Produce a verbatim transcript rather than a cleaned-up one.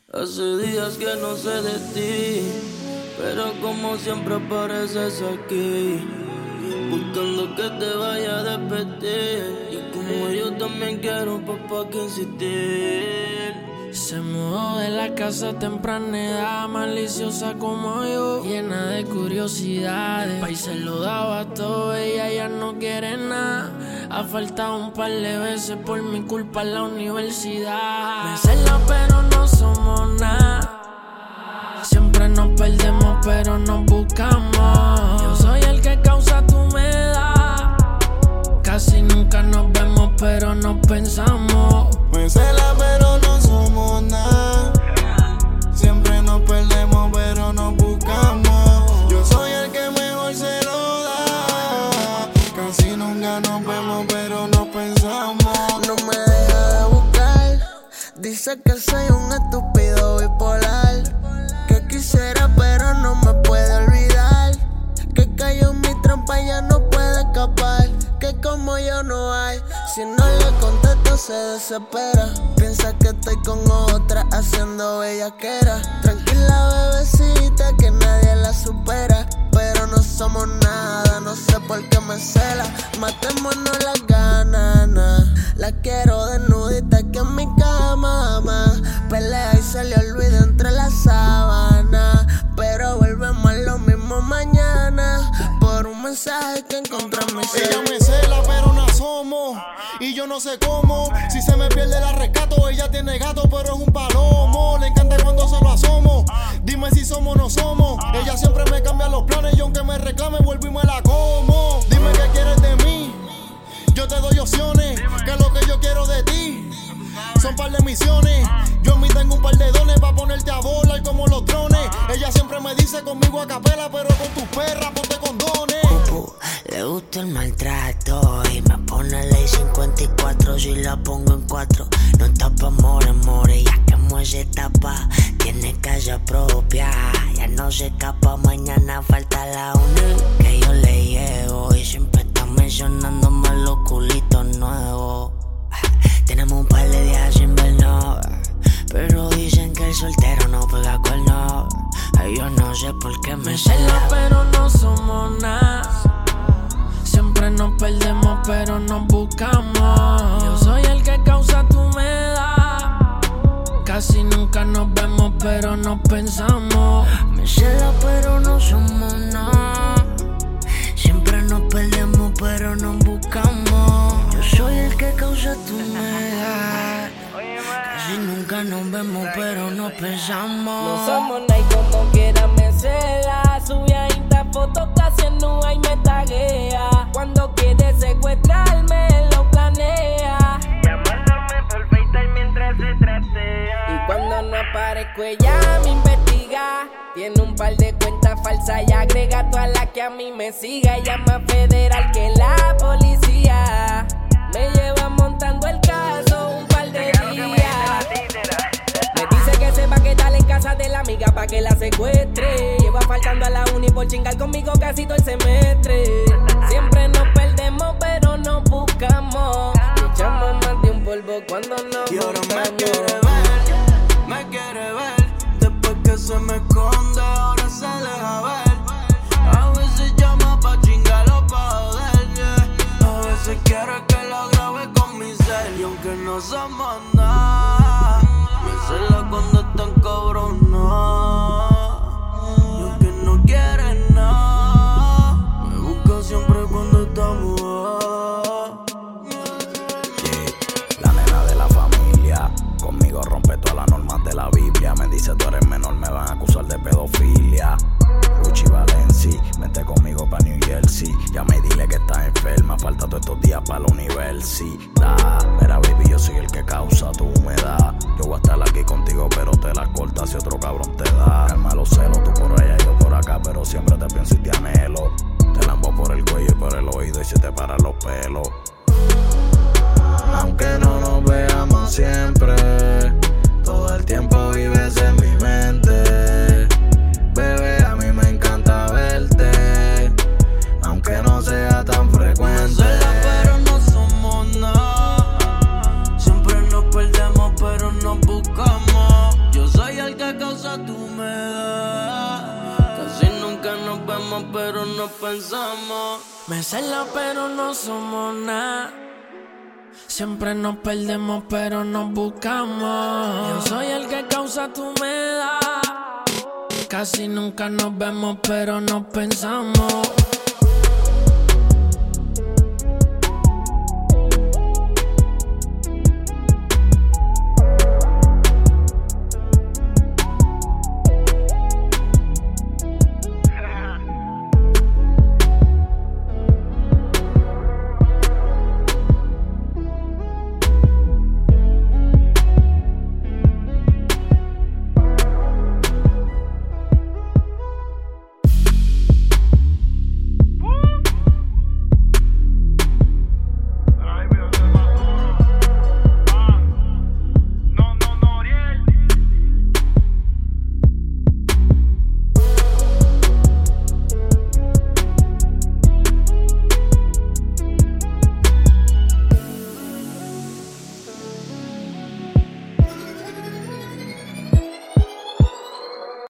Hace días que no sé de ti, pero como siempre apareces aquí, buscando que te vaya a despedir. Y como yo también quiero, papá, que insistir. Se mudó de la casa a temprana edad, maliciosa como yo, llena de curiosidades. Pa' y se lo daba todo, ella ya no quiere nada. Ha faltado un par de veces por mi culpa en la universidad. Me cela pero no somos nada. Siempre nos perdemos pero nos buscamos. Yo soy el que causa tu humedad. Casi nunca nos vemos pero nos pensamos. Me cela pero no somos nada. Siempre nos perdemos pero nos buscamos. Yo soy el que mejor se lo da. Casi nunca nos vemos pero nos pensamos. No me deja de buscar. Dice que soy un estúpido bipolar, que quisiera pero no me puede olvidar, que cayó en mi trampa y ya no puede escapar, que como yo no hay. Si no le contesto se desespera, piensa que estoy con otra haciendo bellaquera. Tranquila bebecita que nadie la supera, pero no somos nada, no sé por qué me cela. Matémonos las ganas, nah. La quiero desnudita aquí en mi cama, ma. Pelea y se le olvida entre las sábanas, pero volvemos a lo mismo mañana, por un mensaje que encontré en mi Ella cel. me cela pero no asomo, y yo no sé cómo. Si se me pierde la rescato, ella tiene gato pero es un palomo. Le encanta cuando se lo asomo. Dime si somos o no somos. Ella siempre me cambia los planes y aunque me reclame vuelvo y me la como. Dime qué quieres de mí, yo te doy opciones. Que es lo que yo quiero de ti son par de misiones. Yo en mí tengo un par de dones pa' ponerte a volar como los drones. Ella siempre me dice conmigo a capela, pero con tus perras ponte condones. Pupu, le gusta el maltrato y me pone ley cincuenta y cuatro si la pongo en cuatro. No está pa' more, more, ya quemó esa etapa. Tiene casa propia, ya no se escapa. Mañana falta la uni que yo le llevo y siempre está mencionándome los culitos nuevos. Tenemos un par de días sin vernos, pero dicen que el soltero no pega cuernos. Ay, yo no sé por qué me Me cela pero no somos nada. Siempre nos perdemos pero nos buscamos. Yo soy el que causa tu humedad. Casi nunca nos vemos pero nos pensamos. Me cela pero no somos nada. Siempre nos perdemos pero nos buscamos. Yo soy el que causa tu humedad. Casi nunca nos vemos pero nos pensamos. No somos nada y como quiera me cela. Sube ahí esta foto casi no hay me taguea. Cuando quiere secuestrarme lo planea. Llamándome por FaceTime mientras se trastea. Y cuando no aparezco ella me investiga. Tiene un par de cuentas falsas y agrega todas las que a mí me siga. Ella es más federal que la policía. Me lleva montando el caso un par de días. Me dice que se va a quedar en casa de la amiga pa' que la secuestre. Lleva faltando a la uni por chingar conmigo casi todo el semestre. Siempre nos perdemos pero nos buscamos. Echamos más de un polvo cuando nos Y ahora buscamos. me quiere ver, me quiere ver. Después que se me esconde, ahora se deja ver. A veces llama pa' chingar o pa' joder, yeah. A veces quiere que la grabe con mi cel. Y aunque no somos nada, me cela cuando están cabronas. Y aunque no quiere nada, me busca siempre cuando estamos. La nena de la familia, conmigo rompe todas las normas de la Biblia. Me dice tú eres menor, me van a acusar de pedofilia. Gucci Valenci, vente conmigo pa' New Jersey. Llama y dile que estás enferma, falta todos estos días pa' la universidad. Mira baby, yo soy el que causa tu humedad. Yo voy a estar aquí contigo pero te la cortas si otro cabrón te da. Calma los celos, tú por allá y yo por acá, pero siempre te pienso y te anhelo. Te lambo por el cuello y por el oído y se te paran los pelos. Aunque no nos veamos siempre, todo el tiempo vives en mi mente. Bebé, a mí me encanta verte, aunque no sea tan frecuente. Me cela pero no somos nada. Siempre nos perdemos pero nos buscamos. Yo soy pero no pensamos. Me cela, pero no somos nada. Siempre nos perdemos, pero nos buscamos. Yo soy el que causa tu humedad. Casi nunca nos vemos, pero nos pensamos.